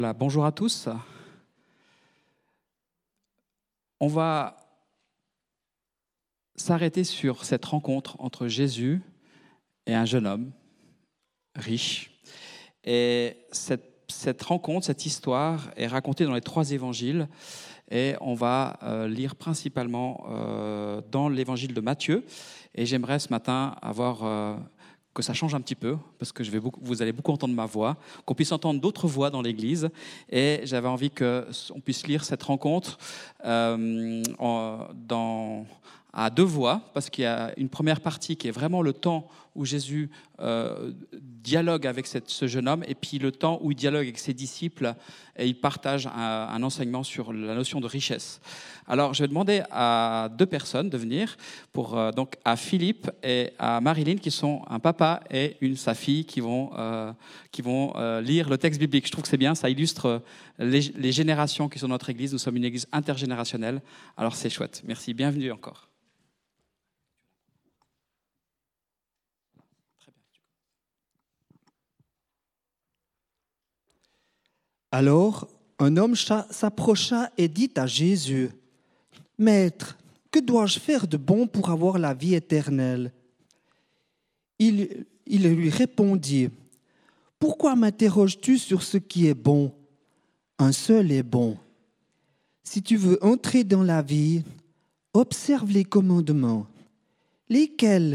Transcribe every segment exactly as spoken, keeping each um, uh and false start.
Voilà, bonjour à tous. On va s'arrêter sur cette rencontre entre Jésus et un jeune homme riche. Et cette, cette rencontre, cette histoire est racontée dans les trois évangiles. Et on va euh, lire principalement euh, dans l'évangile de Matthieu. Et j'aimerais ce matin avoir... Euh, que ça change un petit peu, parce que je vais beaucoup, vous allez beaucoup entendre ma voix, qu'on puisse entendre d'autres voix dans l'Église. Et j'avais envie qu'on puisse lire cette rencontre euh, en, dans, à deux voix, parce qu'il y a une première partie qui est vraiment le temps où Jésus euh, dialogue avec cette, ce jeune homme, et puis le temps où il dialogue avec ses disciples, et il partage un, un enseignement sur la notion de richesse. Alors, je vais demander à deux personnes de venir, pour, euh, donc à Philippe et à Marilyn, qui sont un papa et une sa fille, qui vont, euh, qui vont euh, lire le texte biblique. Je trouve que c'est bien, ça illustre les, les générations qui sont dans notre Église. Nous sommes une Église intergénérationnelle, alors c'est chouette. Merci, bienvenue encore. Alors, un homme s'approcha et dit à Jésus, « Maître, que dois-je faire de bon pour avoir la vie éternelle ?» Il, il lui répondit, « Pourquoi m'interroges-tu sur ce qui est bon ? Un seul est bon. Si tu veux entrer dans la vie, observe les commandements. » « Lesquels ? »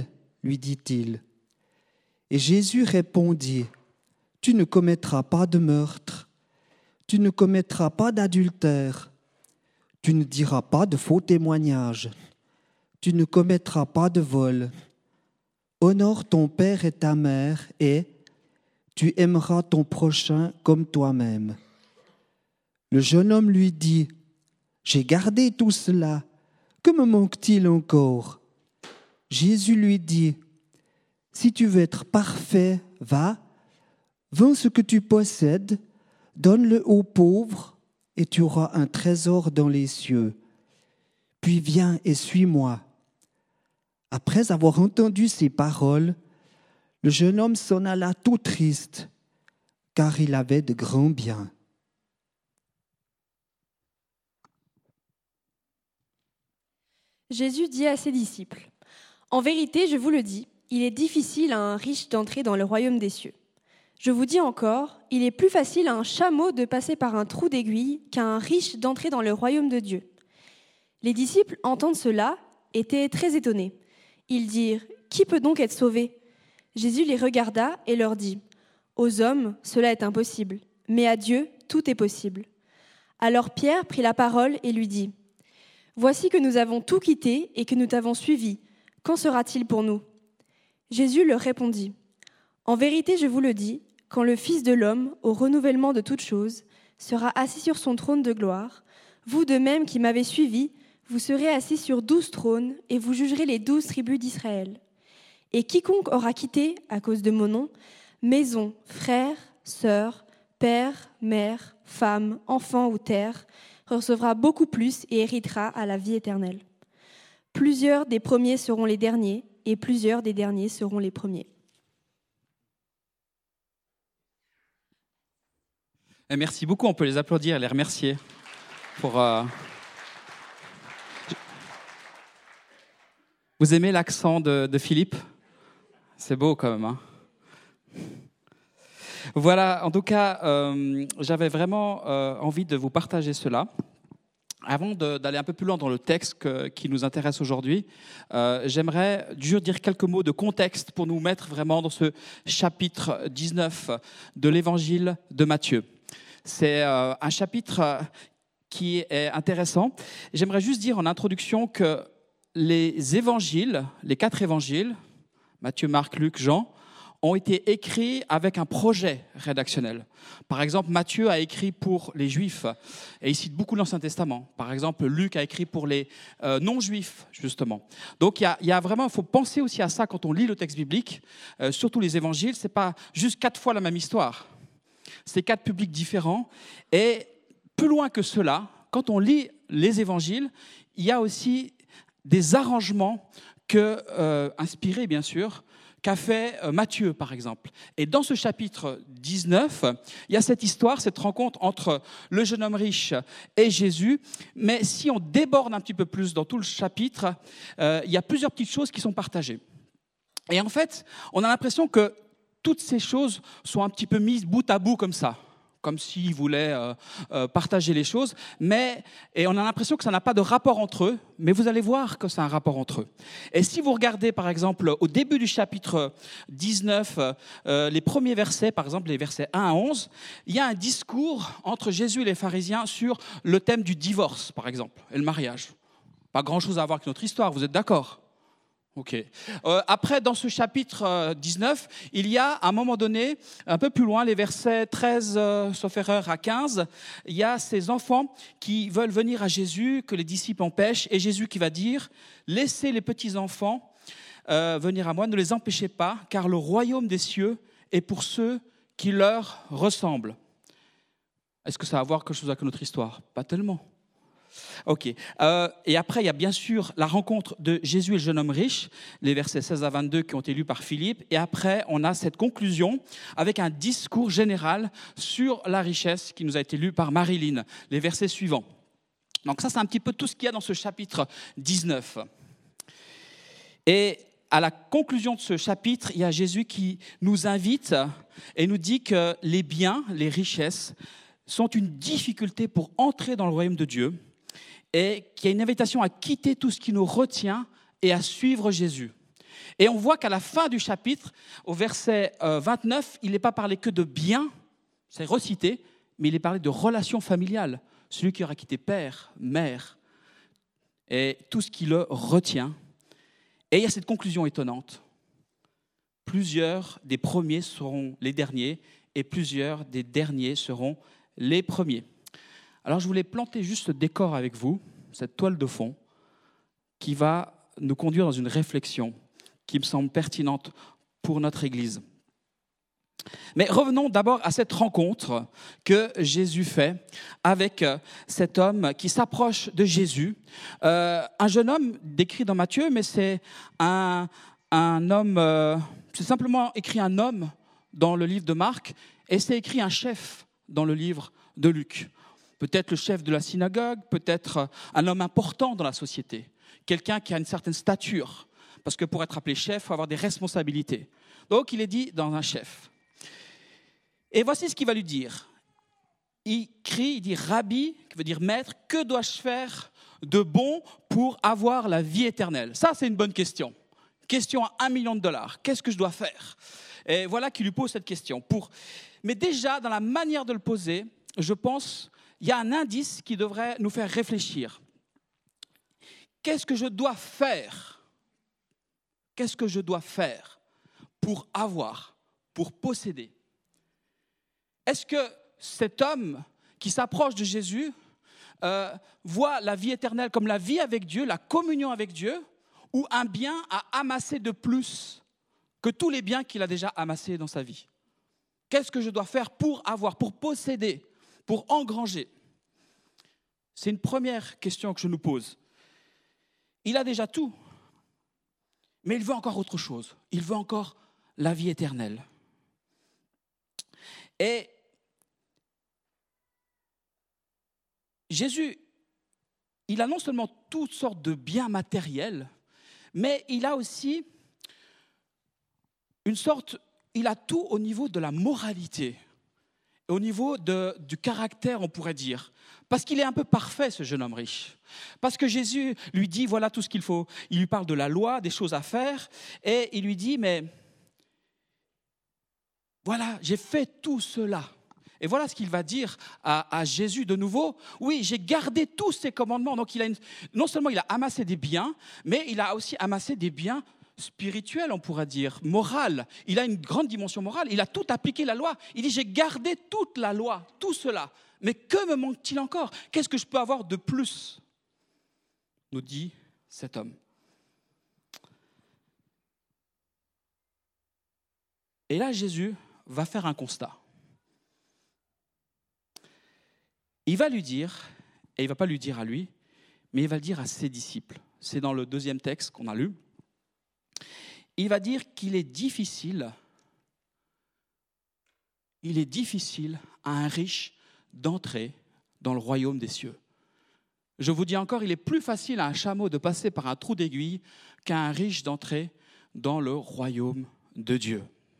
lui dit-il. Et Jésus répondit, « Tu ne commettras pas de meurtre. Tu ne commettras pas d'adultère. Tu ne diras pas de faux témoignages. Tu ne commettras pas de vol. Honore ton père et ta mère et tu aimeras ton prochain comme toi-même. » Le jeune homme lui dit, « J'ai gardé tout cela. Que me manque-t-il encore ?» Jésus lui dit, « Si tu veux être parfait, va, vends ce que tu possèdes, donne-le aux pauvres et tu auras un trésor dans les cieux. Puis viens et suis-moi. » Après avoir entendu ces paroles, le jeune homme s'en alla tout triste, car il avait de grands biens. Jésus dit à ses disciples, « En vérité, je vous le dis, il est difficile à un riche d'entrer dans le royaume des cieux. Je vous dis encore, il est plus facile à un chameau de passer par un trou d'aiguille qu'à un riche d'entrer dans le royaume de Dieu. » Les disciples entendant cela étaient très étonnés. Ils dirent, « Qui peut donc être sauvé ?» Jésus les regarda et leur dit, « Aux hommes, cela est impossible, mais à Dieu, tout est possible. » Alors Pierre prit la parole et lui dit, « Voici que nous avons tout quitté et que nous t'avons suivi. Qu'en sera-t-il pour nous ?» Jésus leur répondit, « En vérité, je vous le dis, quand le Fils de l'homme, au renouvellement de toutes choses, sera assis sur son trône de gloire, vous de même qui m'avez suivi, vous serez assis sur douze trônes et vous jugerez les douze tribus d'Israël. Et quiconque aura quitté, à cause de mon nom, maison, frères, sœurs, père, mère, femme, enfants ou terre, recevra beaucoup plus et héritera à la vie éternelle. Plusieurs des premiers seront les derniers et plusieurs des derniers seront les premiers. » Et merci beaucoup, on peut les applaudir et les remercier pour... Euh... Vous aimez l'accent de, de Philippe ? C'est beau quand même. Hein ? Voilà, en tout cas, euh, j'avais vraiment euh, envie de vous partager cela. Avant de, d'aller un peu plus loin dans le texte que, qui nous intéresse aujourd'hui, euh, j'aimerais juste dire quelques mots de contexte pour nous mettre vraiment dans ce chapitre dix-neuf de l'évangile de Matthieu. C'est euh, un chapitre qui est intéressant. J'aimerais juste dire en introduction que les évangiles, les quatre évangiles, Matthieu, Marc, Luc, Jean, ont été écrits avec un projet rédactionnel. Par exemple, Matthieu a écrit pour les Juifs, et il cite beaucoup l'Ancien Testament. Par exemple, Luc a écrit pour les euh, non-Juifs, justement. Donc, il y a, il y a vraiment, il faut penser aussi à ça quand on lit le texte biblique, euh, surtout les évangiles, c'est pas juste quatre fois la même histoire. C'est quatre publics différents. Et plus loin que cela, quand on lit les évangiles, il y a aussi des arrangements que, euh, inspirés, bien sûr, qu'a fait euh, Matthieu, par exemple. Et dans ce chapitre dix-neuf, il y a cette histoire, cette rencontre entre le jeune homme riche et Jésus. Mais si on déborde un petit peu plus dans tout le chapitre, euh, il y a plusieurs petites choses qui sont partagées. Et en fait, on a l'impression que toutes ces choses sont un petit peu mises bout à bout comme ça, comme s'ils voulaient euh, euh, partager les choses, mais, et on a l'impression que ça n'a pas de rapport entre eux, mais vous allez voir que c'est un rapport entre eux. Et si vous regardez, par exemple, au début du chapitre dix-neuf, euh, les premiers versets, par exemple les versets un à onze, il y a un discours entre Jésus et les pharisiens sur le thème du divorce, par exemple, et le mariage. Pas grand-chose à voir avec notre histoire, vous êtes d'accord ? Ok. Euh, après, dans ce chapitre euh, dix-neuf, il y a, à un moment donné, un peu plus loin, les versets treize, euh, sauf erreur, à quinze, il y a ces enfants qui veulent venir à Jésus, que les disciples empêchent, et Jésus qui va dire « Laissez les petits-enfants euh, venir à moi, ne les empêchez pas, car le royaume des cieux est pour ceux qui leur ressemblent. » Est-ce que ça a à voir quelque chose avec notre histoire ? Pas tellement. Ok. Euh, et après, il y a bien sûr la rencontre de Jésus et le jeune homme riche, les versets seize à vingt-deux qui ont été lus par Philippe. Et après, on a cette conclusion avec un discours général sur la richesse qui nous a été lu par Marilyn, les versets suivants. Donc ça, c'est un petit peu tout ce qu'il y a dans ce chapitre dix-neuf. Et à la conclusion de ce chapitre, il y a Jésus qui nous invite et nous dit que les biens, les richesses, sont une difficulté pour entrer dans le royaume de Dieu. Et qu'il y a une invitation à quitter tout ce qui nous retient et à suivre Jésus. Et on voit qu'à la fin du chapitre, au verset vingt-neuf, il n'est pas parlé que de biens, c'est recité, mais il est parlé de relations familiales. Celui qui aura quitté père, mère, et tout ce qui le retient. Et il y a cette conclusion étonnante. Plusieurs des premiers seront les derniers, et plusieurs des derniers seront les premiers. Alors je voulais planter juste ce décor avec vous, cette toile de fond, qui va nous conduire dans une réflexion qui me semble pertinente pour notre Église. Mais revenons d'abord à cette rencontre que Jésus fait avec cet homme qui s'approche de Jésus. Euh, un jeune homme décrit dans Matthieu, mais c'est un, un homme, euh, c'est simplement écrit un homme dans le livre de Marc, et c'est écrit un chef dans le livre de Luc. Peut-être le chef de la synagogue, peut-être un homme important dans la société, quelqu'un qui a une certaine stature, parce que pour être appelé chef, il faut avoir des responsabilités. Donc il est dit dans un chef. Et voici ce qu'il va lui dire. Il crie, il dit « Rabbi », qui veut dire « maître, que dois-je faire de bon pour avoir la vie éternelle ?» Ça, c'est une bonne question. Question à un million de dollars. Qu'est-ce que je dois faire ? Et voilà qu'il lui pose cette question. Pour... Mais déjà, dans la manière de le poser, je pense... il y a un indice qui devrait nous faire réfléchir. Qu'est-ce que je dois faire ? Qu'est-ce que je dois faire pour avoir, pour posséder ? Est-ce que cet homme qui s'approche de Jésus euh, voit la vie éternelle comme la vie avec Dieu, la communion avec Dieu, ou un bien à amasser de plus que tous les biens qu'il a déjà amassés dans sa vie ? Qu'est-ce que je dois faire pour avoir, pour posséder ? Pour engranger. C'est une première question que je nous pose. Il a déjà tout, mais il veut encore autre chose. Il veut encore la vie éternelle. Et Jésus, il a non seulement toutes sortes de biens matériels, mais il a aussi une sorte, il a tout au niveau de la moralité. Au niveau de, du caractère, on pourrait dire. Parce qu'il est un peu parfait, ce jeune homme riche. Parce que Jésus lui dit, voilà tout ce qu'il faut. Il lui parle de la loi, des choses à faire. Et il lui dit, mais voilà, j'ai fait tout cela. Et voilà ce qu'il va dire à, à Jésus de nouveau. Oui, j'ai gardé tous ces commandements. Donc il a une, non seulement il a amassé des biens, mais il a aussi amassé des biens spirituel, on pourrait dire, moral. Il a une grande dimension morale. Il a tout appliqué la loi. Il dit, j'ai gardé toute la loi, tout cela. Mais que me manque-t-il encore ? Qu'est-ce que je peux avoir de plus ? Nous dit cet homme. Et là, Jésus va faire un constat. Il va lui dire, et il ne va pas lui dire à lui, mais il va le dire à ses disciples. C'est dans le deuxième texte qu'on a lu. il va dire qu'il est difficile, il est difficile à un riche d'entrer dans le royaume des cieux. Je vous dis encore, il est plus facile à un chameau de passer par un trou d'aiguille qu'à un riche d'entrer dans le royaume de Dieu.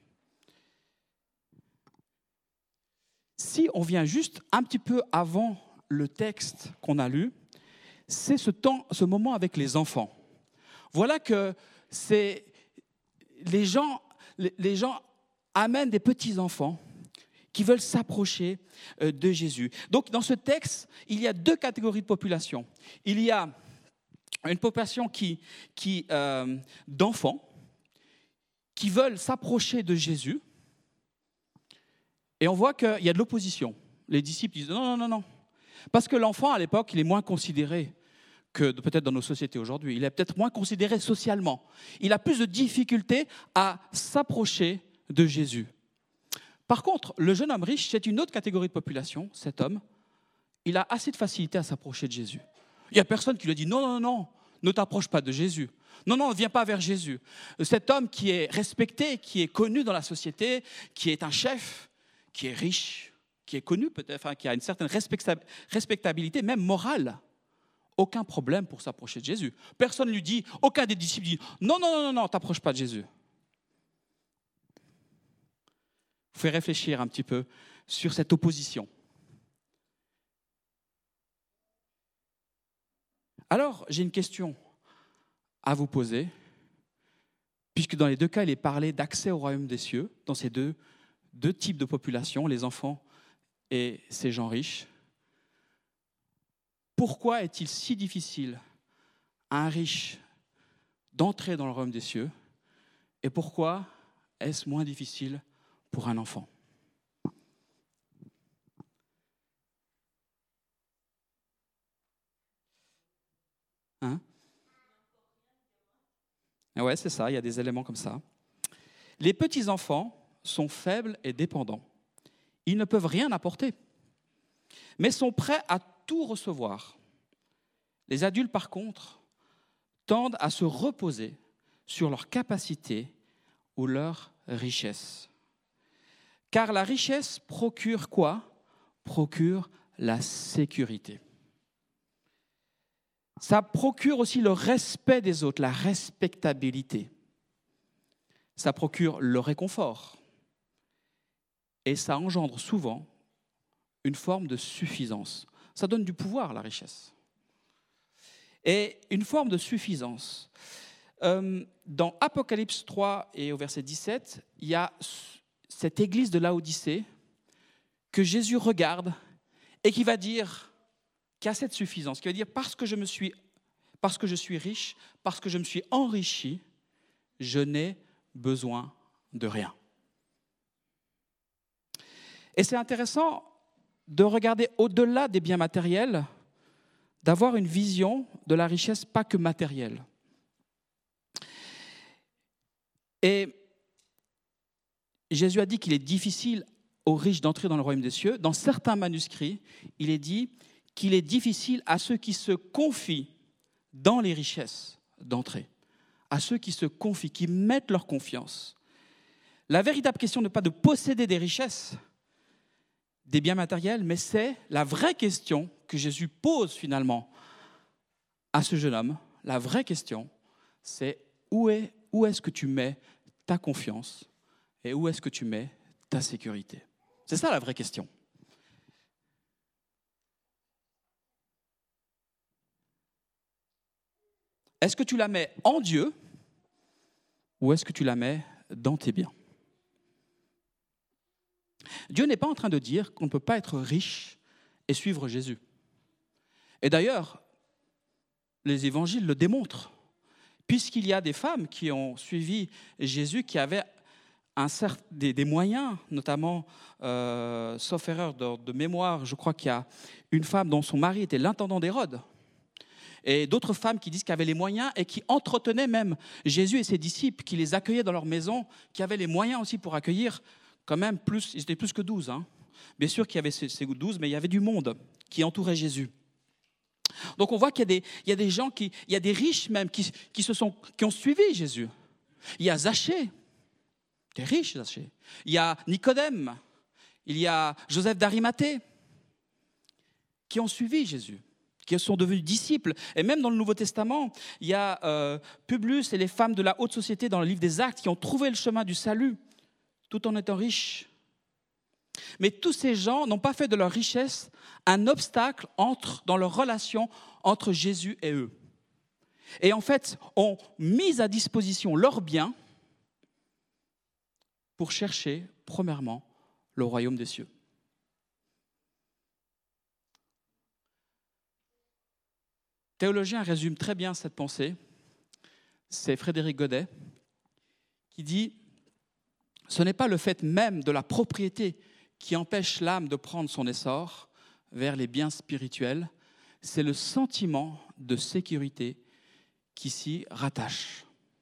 Si on vient juste un petit peu avant le texte qu'on a lu, c'est ce temps, ce moment avec les enfants. Voilà que c'est, les gens, les gens amènent des petits-enfants qui veulent s'approcher de Jésus. Donc, dans ce texte, il y a deux catégories de population. Il y a une population qui, qui, euh, d'enfants qui veulent s'approcher de Jésus. Et on voit qu'il y a de l'opposition. Les disciples disent non, non, non, non. Parce que l'enfant, à l'époque, il est moins considéré que peut-être dans nos sociétés aujourd'hui. Il est peut-être moins considéré socialement. Il a plus de difficultés à s'approcher de Jésus. Par contre, le jeune homme riche, c'est une autre catégorie de population. Cet homme, il a assez de facilité à s'approcher de Jésus. Il n'y a personne qui lui dit non, non, non, ne t'approche pas de Jésus. Non, non, ne viens pas vers Jésus. Cet homme qui est respecté, qui est connu dans la société, qui est un chef, qui est riche, qui est connu peut-être, enfin, qui a une certaine respectabilité, même morale. Aucun problème pour s'approcher de Jésus. Personne ne lui dit, aucun des disciples dit non, non, non, non, non, t'approche pas de Jésus. Vous faites réfléchir un petit peu sur cette opposition. Alors, j'ai une question à vous poser, puisque dans les deux cas, il est parlé d'accès au royaume des cieux, dans ces deux, deux types de populations, les enfants et ces gens riches. Pourquoi est-il si difficile à un riche d'entrer dans le royaume des cieux, et pourquoi est-ce moins difficile pour un enfant? Hein? Ouais, c'est ça, il y a des éléments comme ça. Les petits-enfants sont faibles et dépendants. Ils ne peuvent rien apporter, mais sont prêts à tout recevoir. Les adultes, par contre, tendent à se reposer sur leur capacité ou leur richesse. Car la richesse procure quoi? Procure la sécurité. Ça procure aussi le respect des autres, la respectabilité. Ça procure le réconfort. Et ça engendre souvent une forme de suffisance. Ça donne du pouvoir, la richesse. Et une forme de suffisance. Euh, dans Apocalypse trois et au verset dix-sept, il y a cette église de Laodicée que Jésus regarde et qui va dire, qui a cette suffisance, qui va dire parce que je me suis, parce que je suis riche, parce que je me suis enrichi, je n'ai besoin de rien. Et c'est intéressant de regarder au-delà des biens matériels, d'avoir une vision de la richesse pas que matérielle. Et Jésus a dit qu'il est difficile aux riches d'entrer dans le royaume des cieux. Dans certains manuscrits, il est dit qu'il est difficile à ceux qui se confient dans les richesses d'entrer, à ceux qui se confient, qui mettent leur confiance. La véritable question n'est pas de posséder des richesses, des biens matériels, mais c'est la vraie question que Jésus pose finalement à ce jeune homme. La vraie question, c'est où est, où est-ce que tu mets ta confiance et où est-ce que tu mets ta sécurité? C'est ça la vraie question. Est-ce que tu la mets en Dieu ou est-ce que tu la mets dans tes biens? Dieu n'est pas en train de dire qu'on ne peut pas être riche et suivre Jésus. Et d'ailleurs, les évangiles le démontrent, puisqu'il y a des femmes qui ont suivi Jésus, qui avaient un certain, des, des moyens, notamment, euh, sauf erreur de, de mémoire, je crois qu'il y a une femme dont son mari était l'intendant d'Hérode, et d'autres femmes qui disent qu'elles avaient les moyens et qui entretenaient même Jésus et ses disciples, qui les accueillaient dans leur maison, qui avaient les moyens aussi pour accueillir quand même plus, ils étaient plus que douze. Hein. Bien sûr qu'il y avait ces, ces douze, mais il y avait du monde qui entourait Jésus. Donc on voit qu'il y a des, il y a des gens, qui, il y a des riches même qui, qui, se sont, qui ont suivi Jésus. Il y a Zachée, qui est riche, Zachée. Il y a Nicodème, il y a Joseph d'Arimathée, qui ont suivi Jésus, qui sont devenus disciples. Et même dans le Nouveau Testament, il y a euh, Publius et les femmes de la haute société dans le livre des Actes qui ont trouvé le chemin du salut, tout en étant riches. Mais tous ces gens n'ont pas fait de leur richesse un obstacle entre, dans leur relation entre Jésus et eux. Et en fait, ont mis à disposition leurs biens pour chercher, premièrement, le royaume des cieux. Théologien résume très bien cette pensée. C'est Frédéric Godet qui dit « Ce n'est pas le fait même de la propriété qui empêche l'âme de prendre son essor vers les biens spirituels, c'est le sentiment de sécurité qui s'y rattache. »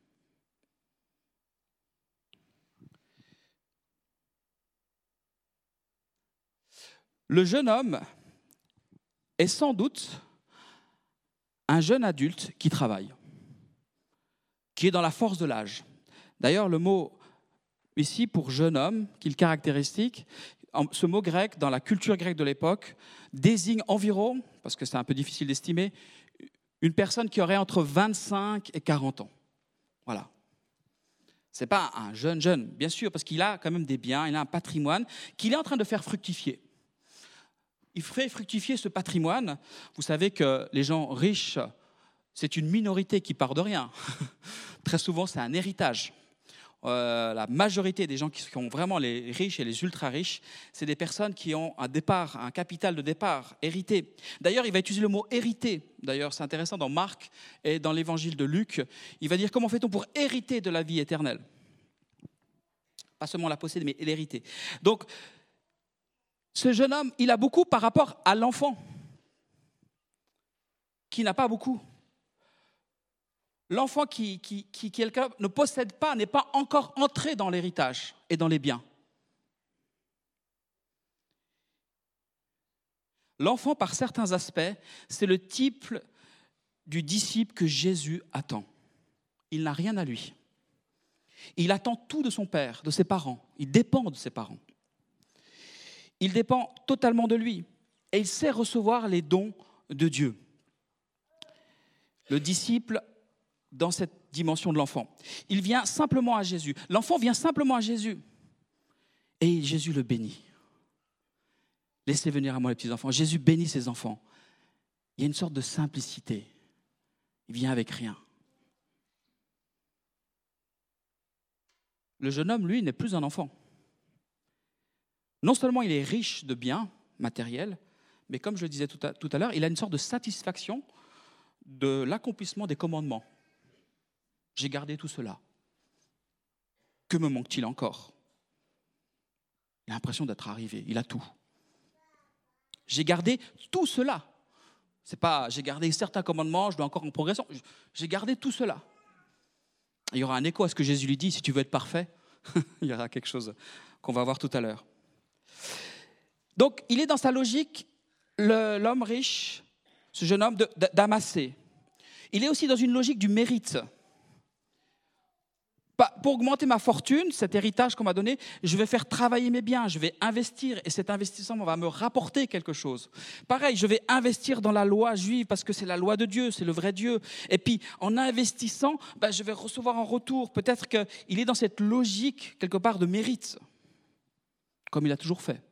Le jeune homme est sans doute un jeune adulte qui travaille, qui est dans la force de l'âge. D'ailleurs, le mot ici pour jeune homme, qui est le caractéristique, ce mot grec, dans la culture grecque de l'époque, désigne environ, parce que c'est un peu difficile d'estimer, une personne qui aurait entre vingt-cinq et quarante ans. Voilà. Ce n'est pas un jeune jeune, bien sûr, parce qu'il a quand même des biens, il a un patrimoine qu'il est en train de faire fructifier. Il fait fructifier ce patrimoine. Vous savez que les gens riches, c'est une minorité qui part de rien. Très souvent, c'est un héritage. Euh, la majorité des gens qui sont vraiment les riches et les ultra-riches, c'est des personnes qui ont un départ, un capital de départ hérité. D'ailleurs, il va utiliser le mot « hériter ». D'ailleurs, c'est intéressant dans Marc et dans l'évangile de Luc. Il va dire « Comment fait-on pour hériter de la vie éternelle ?» Pas seulement la posséder, mais l'hériter. Donc, ce jeune homme, il a beaucoup par rapport à l'enfant, qui n'a pas beaucoup. L'enfant qui, qui, qui quelqu'un ne possède pas, n'est pas encore entré dans l'héritage et dans les biens. L'enfant, par certains aspects, c'est le type du disciple que Jésus attend. Il n'a rien à lui. Il attend tout de son père, de ses parents. Il dépend de ses parents. Il dépend totalement de lui et il sait recevoir les dons de Dieu. Le disciple, dans cette dimension de l'enfant, il vient simplement à Jésus. L'enfant vient simplement à Jésus et Jésus le bénit. Laissez venir à moi les petits enfants. Jésus bénit ses enfants. Il y a une sorte de simplicité. Il vient avec rien. Le jeune homme, lui, n'est plus un enfant. Non seulement il est riche de biens matériels, mais comme je le disais tout à, tout à l'heure, il a une sorte de satisfaction de l'accomplissement des commandements. J'ai gardé tout cela. Que me manque-t-il encore ? Il a l'impression d'être arrivé, il a tout. J'ai gardé tout cela. C'est pas j'ai gardé certains commandements, je dois encore en progression. J'ai gardé tout cela. Il y aura un écho à ce que Jésus lui dit, si tu veux être parfait, il y aura quelque chose qu'on va voir tout à l'heure. Donc, il est dans sa logique, le, l'homme riche, ce jeune homme, de, d'amasser. Il est aussi dans une logique du mérite. Pour augmenter ma fortune, cet héritage qu'on m'a donné, je vais faire travailler mes biens, je vais investir et cet investissement va me rapporter quelque chose. Pareil, je vais investir dans la loi juive parce que c'est la loi de Dieu, c'est le vrai Dieu. Et puis, en investissant, ben, je vais recevoir en retour. Peut-être qu'il est dans cette logique, quelque part, de mérite, comme il a toujours fait.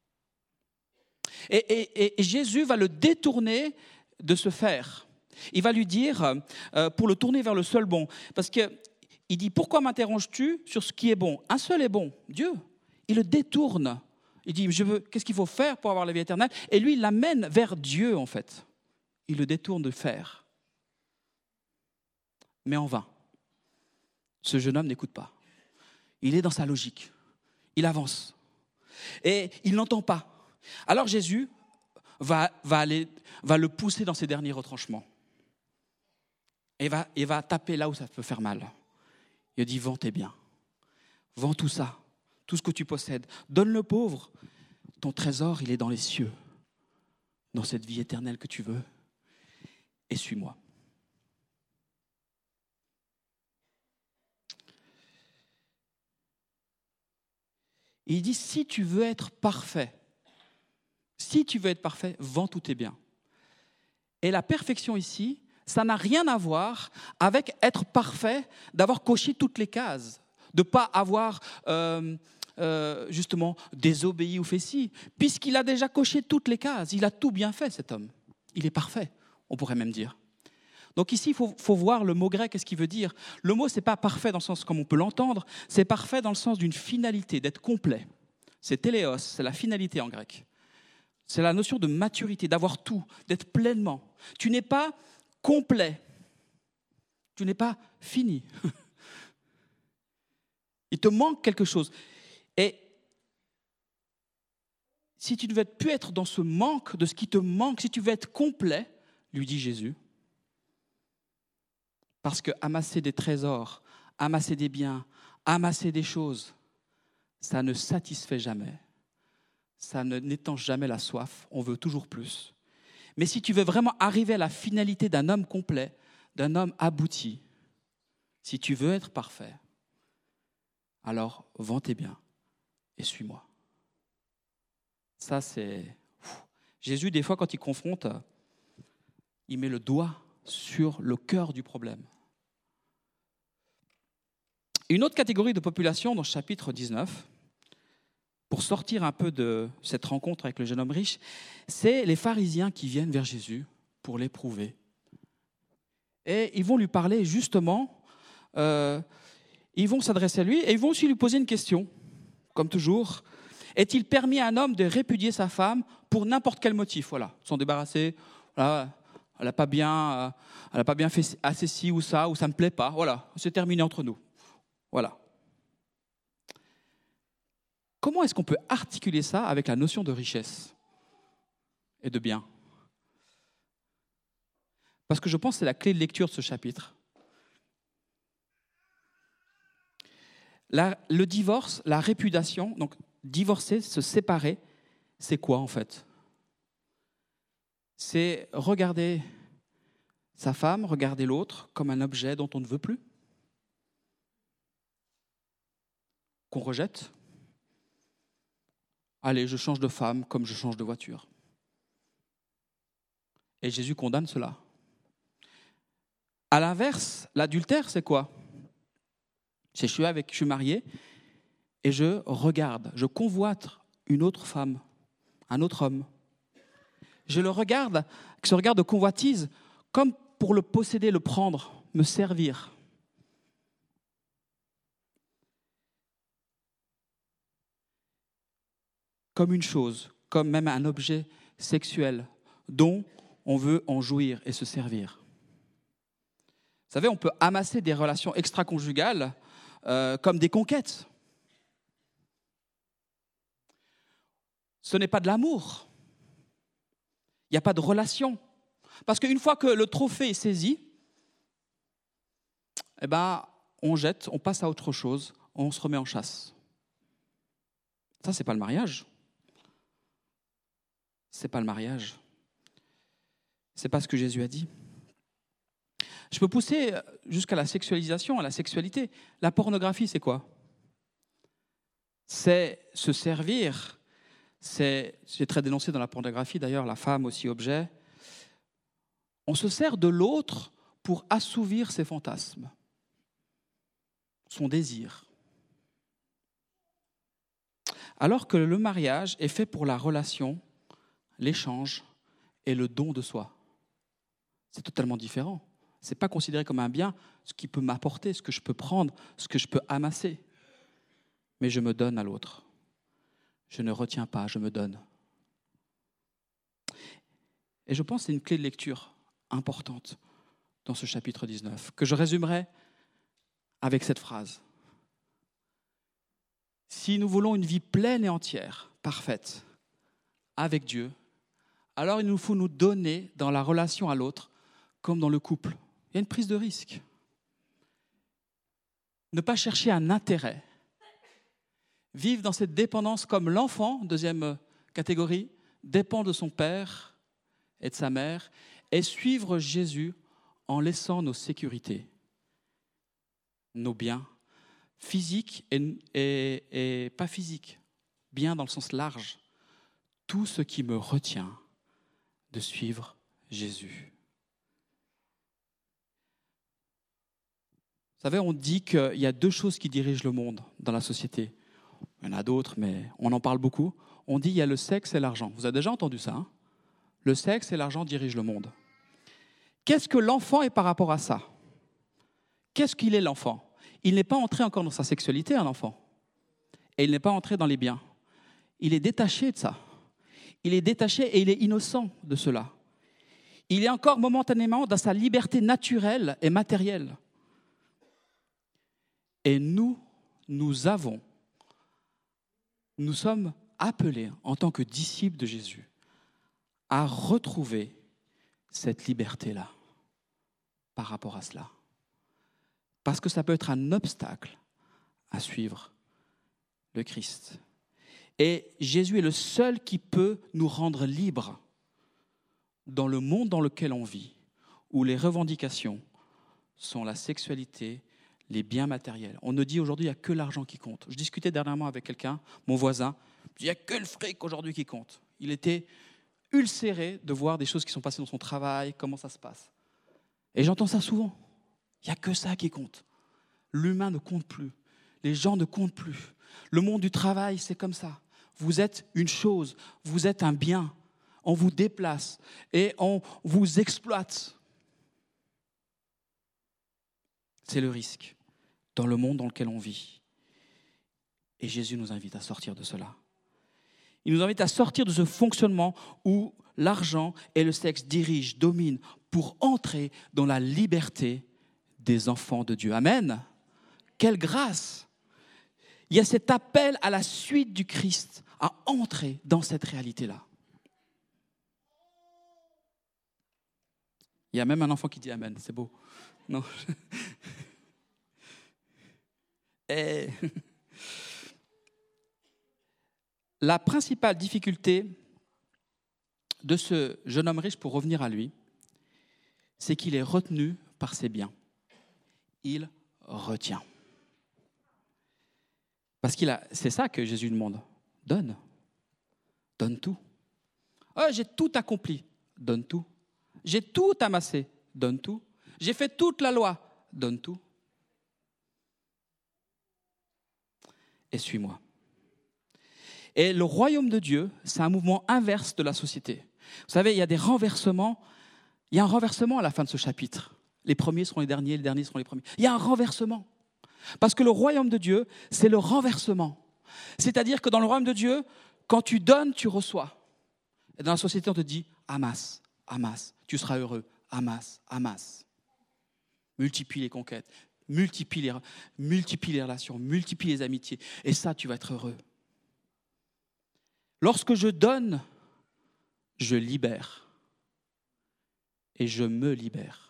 Et, et, et Jésus va le détourner de ce faire. Il va lui dire, euh, pour le tourner vers le seul bon, parce qu'il dit, pourquoi m'interroges-tu sur ce qui est bon ? Un seul est bon, Dieu. Il le détourne. Il dit, je veux, qu'est-ce qu'il faut faire pour avoir la vie éternelle ? Et lui, il l'amène vers Dieu, en fait. Il le détourne de faire. Mais en vain. Ce jeune homme n'écoute pas. Il est dans sa logique. Il avance. Et il n'entend pas. Alors Jésus va, va, aller, va le pousser dans ses derniers retranchements. Et va, et va taper là où ça peut faire mal. Il dit, vends tes biens. Vends tout ça, tout ce que tu possèdes. Donne-le pauvre. Ton trésor, il est dans les cieux, dans cette vie éternelle que tu veux. Et suis-moi. Et il dit, si tu veux être parfait, si tu veux être parfait, vends tous tes biens. Et la perfection ici, ça n'a rien à voir avec être parfait, d'avoir coché toutes les cases, de ne pas avoir euh, euh, justement désobéi ou fait ci, puisqu'il a déjà coché toutes les cases, il a tout bien fait cet homme. Il est parfait, on pourrait même dire. Donc ici, il faut, faut voir le mot grec, qu'est-ce qu'il veut dire. Le mot, ce n'est pas parfait dans le sens comme on peut l'entendre, c'est parfait dans le sens d'une finalité, d'être complet. C'est téléos, c'est la finalité en grec. C'est la notion de maturité, d'avoir tout, d'être pleinement. Tu n'es pas complet, tu n'es pas fini. Il te manque quelque chose. Et si tu ne veux plus être dans ce manque, de ce qui te manque, si tu veux être complet, lui dit Jésus, parce que amasser des trésors, amasser des biens, amasser des choses, ça ne satisfait jamais. Ça ne n'étanche jamais la soif. On veut toujours plus. Mais si tu veux vraiment arriver à la finalité d'un homme complet, d'un homme abouti, si tu veux être parfait, alors vends tes biens et suis-moi. Ça, c'est... Jésus, des fois, quand il confronte, il met le doigt sur le cœur du problème. Une autre catégorie de population dans le chapitre dix-neuf, pour sortir un peu de cette rencontre avec le jeune homme riche, c'est les pharisiens qui viennent vers Jésus pour l'éprouver. Et ils vont lui parler justement, euh, ils vont s'adresser à lui et ils vont aussi lui poser une question, comme toujours. Est-il permis à un homme de répudier sa femme pour n'importe quel motif? Voilà, s'en débarrasser, voilà, elle n'a pas bien, elle n'a pas bien fait assez ci ou ça, ou ça ne me plaît pas, voilà, c'est terminé entre nous. Voilà. Comment est-ce qu'on peut articuler ça avec la notion de richesse et de bien? Parce que je pense que c'est la clé de lecture de ce chapitre. La, le divorce, la répudiation, donc divorcer, se séparer, c'est quoi en fait? C'est regarder sa femme, regarder l'autre comme un objet dont on ne veut plus, qu'on rejette. Allez, je change de femme comme je change de voiture. Et Jésus condamne cela. À l'inverse, l'adultère, c'est quoi? C'est je suis avec, je suis marié et je regarde, je convoite une autre femme, un autre homme. Je le regarde, ce regard de convoitise, comme pour le posséder, le prendre, me servir. Comme une chose, comme même un objet sexuel dont on veut en jouir et se servir. Vous savez, on peut amasser des relations extra-conjugales euh, comme des conquêtes. Ce n'est pas de l'amour. Il n'y a pas de relation. Parce qu'une fois que le trophée est saisi, eh ben, on jette, on passe à autre chose, on se remet en chasse. Ça, ce n'est pas le mariage. Ce n'est pas le mariage. Ce n'est pas ce que Jésus a dit. Je peux pousser jusqu'à la sexualisation, à la sexualité. La pornographie, c'est quoi? C'est se servir. C'est, c'est très dénoncé dans la pornographie, d'ailleurs, la femme aussi objet. On se sert de l'autre pour assouvir ses fantasmes, son désir. Alors que le mariage est fait pour la relation, l'échange et le don de soi. C'est totalement différent. Ce n'est pas considéré comme un bien, ce qui peut m'apporter, ce que je peux prendre, ce que je peux amasser. Mais je me donne à l'autre. Je ne retiens pas, je me donne. Et je pense que c'est une clé de lecture importante dans ce chapitre dix-neuf, que je résumerai avec cette phrase. Si nous voulons une vie pleine et entière, parfaite, avec Dieu, alors il nous faut nous donner dans la relation à l'autre comme dans le couple. Il y a une prise de risque. Ne pas chercher un intérêt. Vivre dans cette dépendance comme l'enfant, deuxième catégorie, dépend de son père et de sa mère, et suivre Jésus en laissant nos sécurités, nos biens, physiques et, et, et pas physiques, bien dans le sens large, tout ce qui me retient de suivre Jésus. Vous savez, on dit qu'il y a deux choses qui dirigent le monde dans la société. Il y en a d'autres, mais on en parle beaucoup. On dit qu'il y a le sexe et l'argent. Vous avez déjà entendu ça, hein? Le sexe et l'argent dirigent le monde. Qu'est-ce que l'enfant est par rapport à ça? Qu'est-ce qu'il est, l'enfant? Il n'est pas entré encore dans sa sexualité, un enfant. Et il n'est pas entré dans les biens. Il est détaché de ça. Il est détaché et il est innocent de cela. Il est encore momentanément dans sa liberté naturelle et matérielle. Et nous, nous avons, nous sommes appelés en tant que disciples de Jésus à retrouver cette liberté-là par rapport à cela. Parce que ça peut être un obstacle à suivre le Christ. Et Jésus est le seul qui peut nous rendre libres dans le monde dans lequel on vit, où les revendications sont la sexualité, les biens matériels. On nous dit aujourd'hui qu'il n'y a que l'argent qui compte. Je discutais dernièrement avec quelqu'un, mon voisin, il n'y a que le fric aujourd'hui qui compte. Il était ulcéré de voir des choses qui sont passées dans son travail, comment ça se passe. Et j'entends ça souvent. Il n'y a que ça qui compte. L'humain ne compte plus. Les gens ne comptent plus. Le monde du travail, c'est comme ça. Vous êtes une chose, vous êtes un bien. On vous déplace et on vous exploite. C'est le risque dans le monde dans lequel on vit. Et Jésus nous invite à sortir de cela. Il nous invite à sortir de ce fonctionnement où l'argent et le sexe dirigent, dominent, pour entrer dans la liberté des enfants de Dieu. Amen. Quelle grâce! Il y a cet appel à la suite du Christ, à entrer dans cette réalité-là. Il y a même un enfant qui dit Amen, c'est beau. Non. Et la principale difficulté de ce jeune homme riche, pour revenir à lui, c'est qu'il est retenu par ses biens. Il retient. Parce qu'il a, c'est ça que Jésus demande. Donne. Donne tout. Oh, j'ai tout accompli. Donne tout. J'ai tout amassé. Donne tout. J'ai fait toute la loi. Donne tout. Et suis-moi. Et le royaume de Dieu, c'est un mouvement inverse de la société. Vous savez, il y a des renversements. Il y a un renversement à la fin de ce chapitre. Les premiers seront les derniers, les derniers seront les premiers. Il y a un renversement. Parce que le royaume de Dieu, c'est le renversement. C'est-à-dire que dans le royaume de Dieu, quand tu donnes, tu reçois. Et dans la société, on te dit, amasse, amasse, tu seras heureux, amasse, amasse. Multiplie les conquêtes, multiplie les, multiplie les relations, multiplie les amitiés. Et ça, tu vas être heureux. Lorsque je donne, je libère. Et je me libère.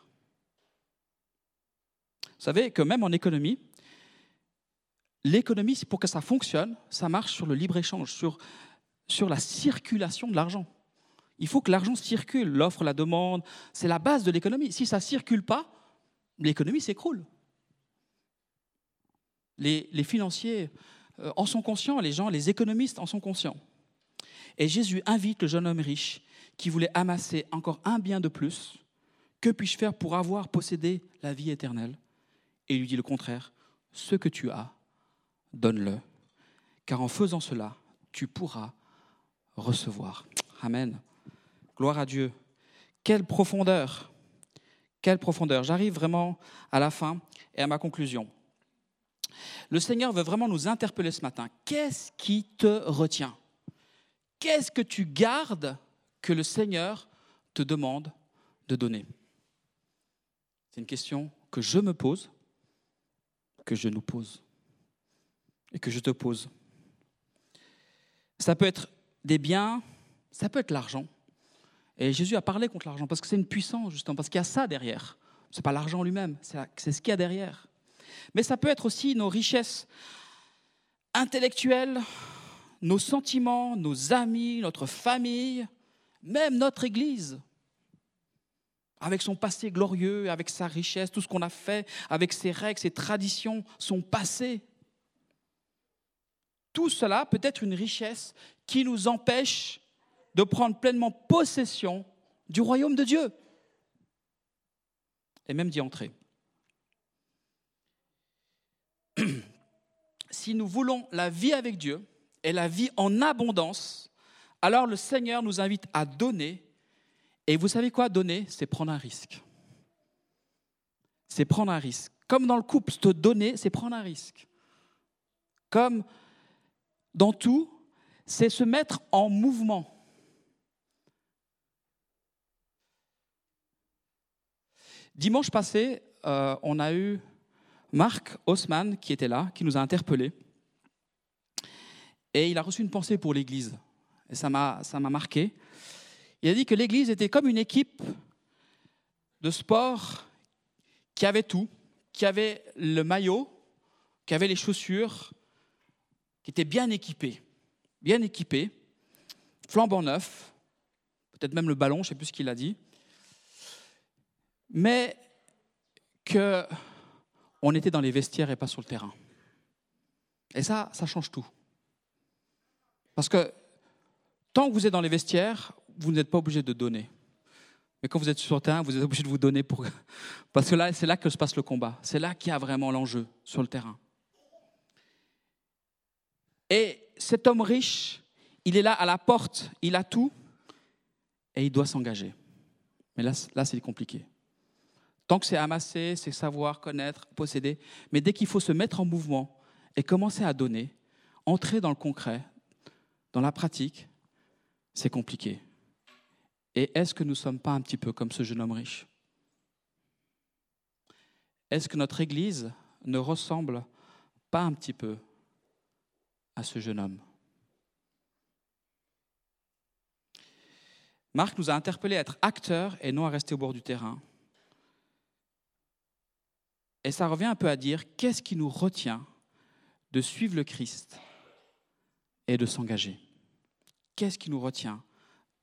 Vous savez que même en économie, l'économie, pour que ça fonctionne, ça marche sur le libre-échange, sur, sur la circulation de l'argent. Il faut que l'argent circule, l'offre, la demande, c'est la base de l'économie. Si ça ne circule pas, l'économie s'écroule. Les, les financiers euh, en sont conscients, les gens, les économistes en sont conscients. Et Jésus invite le jeune homme riche qui voulait amasser encore un bien de plus. Que puis-je faire pour avoir possédé la vie éternelle? Et il lui dit le contraire. Ce que tu as, donne-le. Car en faisant cela, tu pourras recevoir. Amen. Gloire à Dieu. Quelle profondeur. Quelle profondeur. J'arrive vraiment à la fin et à ma conclusion. Le Seigneur veut vraiment nous interpeller ce matin. Qu'est-ce qui te retient? Qu'est-ce que tu gardes que le Seigneur te demande de donner? C'est une question que je me pose, que je nous pose et que je te pose. Ça peut être des biens, ça peut être l'argent. Et Jésus a parlé contre l'argent parce que c'est une puissance, justement, parce qu'il y a ça derrière. Ce n'est pas l'argent lui-même, c'est, la, c'est ce qu'il y a derrière. Mais ça peut être aussi nos richesses intellectuelles, nos sentiments, nos amis, notre famille, même notre Église. Avec son passé glorieux, avec sa richesse, tout ce qu'on a fait, avec ses règles, ses traditions, son passé. tout cela peut être une richesse qui nous empêche de prendre pleinement possession du royaume de Dieu et même d'y entrer. Si nous voulons la vie avec Dieu et la vie en abondance, alors le Seigneur nous invite à donner. Et vous savez quoi, donner, c'est prendre un risque. C'est prendre un risque. Comme dans le couple, te donner, c'est prendre un risque. Comme dans tout, c'est se mettre en mouvement. Dimanche passé, euh, on a eu Marc Haussmann qui était là, qui nous a interpellés. Et il a reçu une pensée pour l'Église. Et ça m'a, ça m'a marqué. Il a dit que l'Église était comme une équipe de sport qui avait tout, qui avait le maillot, qui avait les chaussures, qui était bien équipée, bien équipée, flambant neuf, peut-être même le ballon, je ne sais plus ce qu'il a dit, mais qu'on était dans les vestiaires et pas sur le terrain. Et ça, ça change tout. Parce que tant que vous êtes dans les vestiaires, vous n'êtes pas obligé de donner. Mais quand vous êtes sur le terrain, vous êtes obligé de vous donner pour... Parce que là, c'est là que se passe le combat. C'est là qu'il y a vraiment l'enjeu, sur le terrain. Et cet homme riche, il est là à la porte, il a tout, et il doit s'engager. Mais là, là c'est compliqué. Tant que c'est amasser, c'est savoir, connaître, posséder. Mais dès qu'il faut se mettre en mouvement et commencer à donner, entrer dans le concret, dans la pratique, c'est compliqué. Et est-ce que nous ne sommes pas un petit peu comme ce jeune homme riche ? Est-ce que notre Église ne ressemble pas un petit peu à ce jeune homme ? Marc nous a interpellés à être acteurs et non à rester au bord du terrain. Et ça revient un peu à dire, qu'est-ce qui nous retient de suivre le Christ et de s'engager ? Qu'est-ce qui nous retient d'entrer ?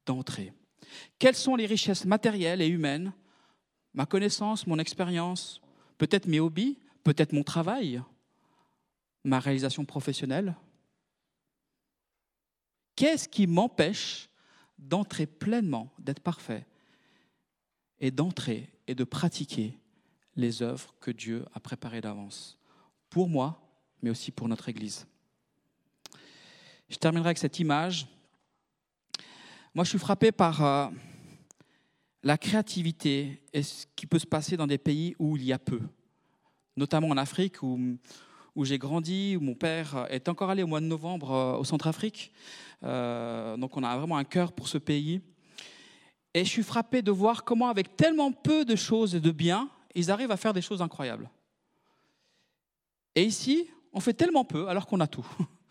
Quelles sont les richesses matérielles et humaines ? Ma connaissance, mon expérience, peut-être mes hobbies, peut-être mon travail, ma réalisation professionnelle. Qu'est-ce qui m'empêche d'entrer pleinement, d'être parfait et d'entrer et de pratiquer les œuvres que Dieu a préparées d'avance pour moi, mais aussi pour notre Église ? Je terminerai avec cette image. Moi, je suis frappé par euh, la créativité et ce qui peut se passer dans des pays où il y a peu, notamment en Afrique, où, où j'ai grandi, où mon père est encore allé au mois de novembre euh, au Centrafrique. Euh, donc, on a vraiment un cœur pour ce pays. Et je suis frappé de voir comment, avec tellement peu de choses et de biens, ils arrivent à faire des choses incroyables. Et ici, on fait tellement peu alors qu'on a tout.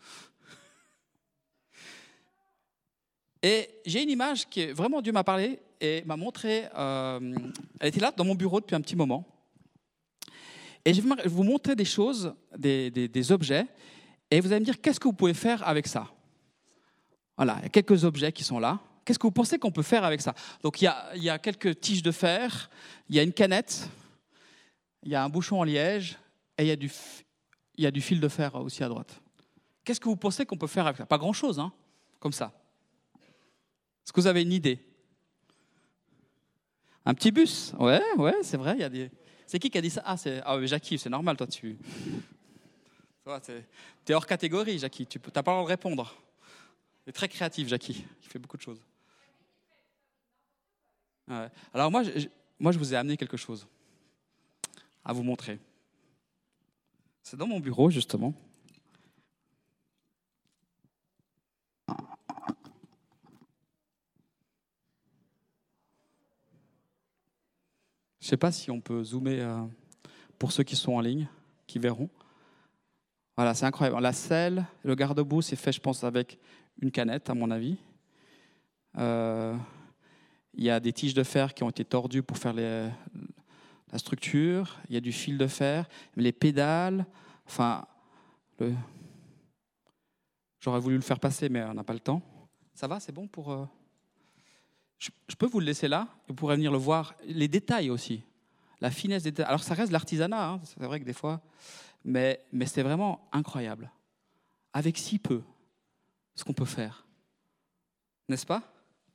Et j'ai une image qui, vraiment, Dieu m'a parlé et m'a montré, euh, elle était là dans mon bureau depuis un petit moment. Et je vais vous montrer des choses, des, des, des objets, et vous allez me dire, qu'est-ce que vous pouvez faire avec ça ? Voilà, il y a quelques objets qui sont là. Qu'est-ce que vous pensez qu'on peut faire avec ça ? Donc, il y a, il y a quelques tiges de fer, il y a une canette, il y a un bouchon en liège, et il y a du, il y a du fil de fer aussi à droite. Qu'est-ce que vous pensez qu'on peut faire avec ça ? Pas grand-chose, hein, comme ça. Est-ce que vous avez une idée ? Un petit bus ? Ouais, ouais, c'est vrai. Il y a des... C'est qui qui a dit ça ? Ah, c'est ah, oui, Jackie, c'est normal, toi, tu es hors catégorie, Jackie. Tu n'as pas le droit de répondre. Tu es très créatif, Jackie. Il fait beaucoup de choses. Ouais. Alors, moi je, moi, je vous ai amené quelque chose à vous montrer. C'est dans mon bureau, justement. Je ne sais pas si on peut zoomer euh, pour ceux qui sont en ligne, qui verront. Voilà, c'est incroyable. La selle, le garde-boue, c'est fait, je pense, avec une canette, à mon avis. Euh, il y a des tiges de fer qui ont été tordues pour faire les, la structure. Il y a du fil de fer, les pédales. Enfin, le... j'aurais voulu le faire passer, mais on n'a pas le temps. Ça va, c'est bon pour... Euh... Je peux vous le laisser là, vous pourrez venir le voir. Les détails aussi, la finesse des détails. Alors ça reste de l'artisanat, hein, c'est vrai que des fois, mais, mais c'est vraiment incroyable. avec si peu, ce qu'on peut faire. N'est-ce pas?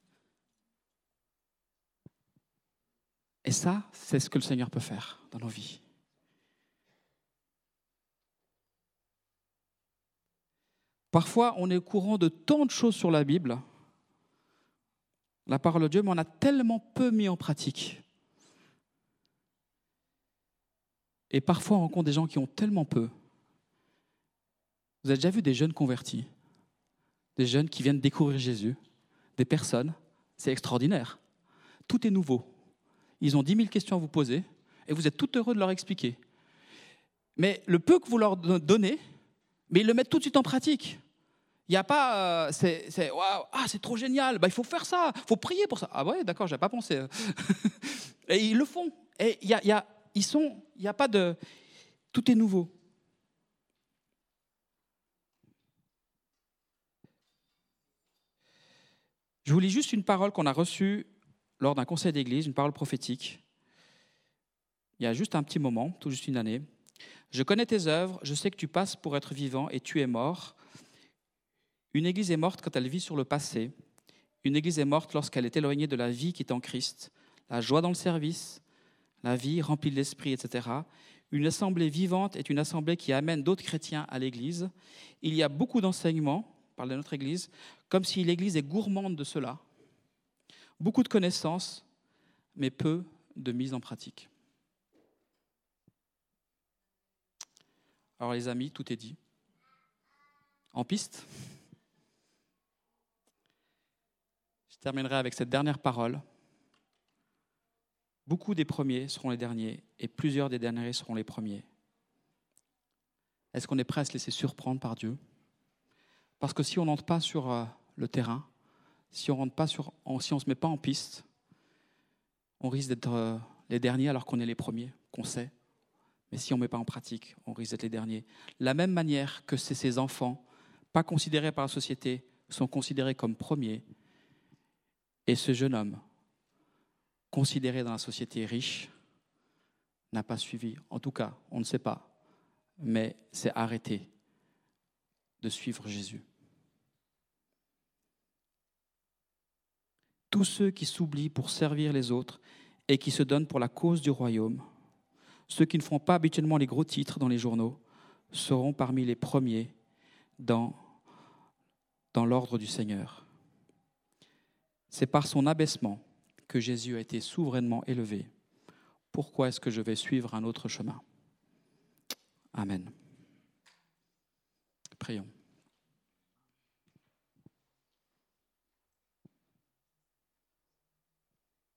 Et ça, c'est ce que le Seigneur peut faire dans nos vies. Parfois, on est au courant de tant de choses sur la Bible, la parole de Dieu, mais on a tellement peu mis en pratique. Et parfois, on rencontre des gens qui ont tellement peu. Vous avez déjà vu des jeunes convertis, des jeunes qui viennent découvrir Jésus, des personnes, c'est extraordinaire. Tout est nouveau. Ils ont dix mille questions à vous poser et vous êtes tout heureux de leur expliquer. Mais le peu que vous leur donnez, mais ils le mettent tout de suite en pratique. Il n'y a pas, euh, c'est, c'est, waouh, ah, c'est trop génial, bah, il faut faire ça, il faut prier pour ça. Ah ouais, d'accord, je n'avais pas pensé. Et ils le font. Et il y a, y a, ils sont, il n'y a pas de, tout est nouveau. Je vous lis juste une parole qu'on a reçue lors d'un conseil d'église, une parole prophétique. Il y a juste un petit moment, tout juste une année. Je connais tes œuvres, je sais que tu passes pour être vivant et tu es mort. Une église est morte quand elle vit sur le passé. Une église est morte lorsqu'elle est éloignée de la vie qui est en Christ, la joie dans le service, la vie remplie de l'esprit, et cetera. Une assemblée vivante est une assemblée qui amène d'autres chrétiens à l'église. Il y a beaucoup d'enseignements, on parle de notre église, comme si l'église est gourmande de cela. Beaucoup de connaissances, mais peu de mise en pratique. Alors les amis, tout est dit. En piste ? Je terminerai avec cette dernière parole. Beaucoup des premiers seront les derniers et plusieurs des derniers seront les premiers. Est-ce qu'on est prêt à se laisser surprendre par Dieu ? Parce que si on n'entre pas sur euh, le terrain, si on rentre pas sur, si on ne se met pas en piste, on risque d'être euh, les derniers alors qu'on est les premiers, qu'on sait. Mais si on ne met pas en pratique, on risque d'être les derniers. De la même manière que c'est ces enfants, pas considérés par la société, sont considérés comme premiers. Et ce jeune homme, considéré dans la société riche, n'a pas suivi. En tout cas, on ne sait pas, mais s'est arrêté de suivre Jésus. Tous ceux qui s'oublient pour servir les autres et qui se donnent pour la cause du royaume, ceux qui ne font pas habituellement les gros titres dans les journaux, seront parmi les premiers dans, dans l'ordre du Seigneur. C'est par son abaissement que Jésus a été souverainement élevé. Pourquoi est-ce que je vais suivre un autre chemin ? Amen. Prions.